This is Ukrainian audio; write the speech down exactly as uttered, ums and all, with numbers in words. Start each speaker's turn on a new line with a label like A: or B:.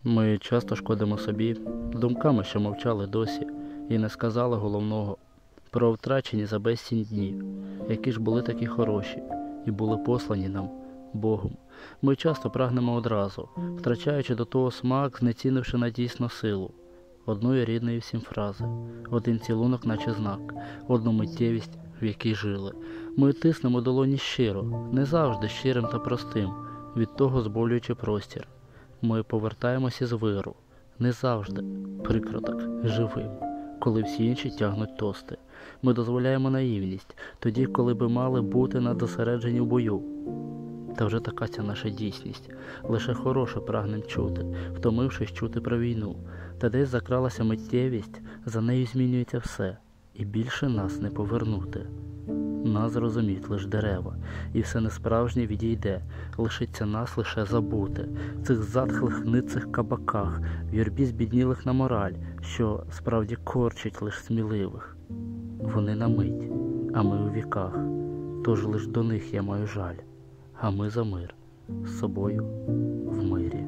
A: Ми часто шкодимо собі думками, що мовчали досі, і не сказали головного про втрачені за безцінь дні, які ж були такі хороші і були послані нам Богом. Ми часто прагнемо одразу, втрачаючи до того смак, знецінивши на дійсну силу. Одної рідної всім фрази, один цілунок, наче знак, одну миттєвість, в якій жили. Ми тиснемо долоні щиро, не завжди щирим та простим, від того зболюючи простір. Ми повертаємося з виру, не завжди, прикро так, живим, коли всі інші тягнуть тости. Ми дозволяємо наївність, тоді, коли би мали бути надосереджені в бою. Та вже така ця наша дійсність, лише хороше прагнем чути, втомившись чути про війну. Та десь закралася миттєвість, за нею змінюється все, і більше нас не повернути. Нас зрозуміють лиш дерева, і все несправжнє відійде, лишиться нас лише забути. В цих затхлих ницих кабаках, в юрбі збіднілих на мораль, що справді корчить лиш сміливих. Вони на мить, а ми у віках, тож лиш до них я маю жаль, а ми за мир, з собою в мирі.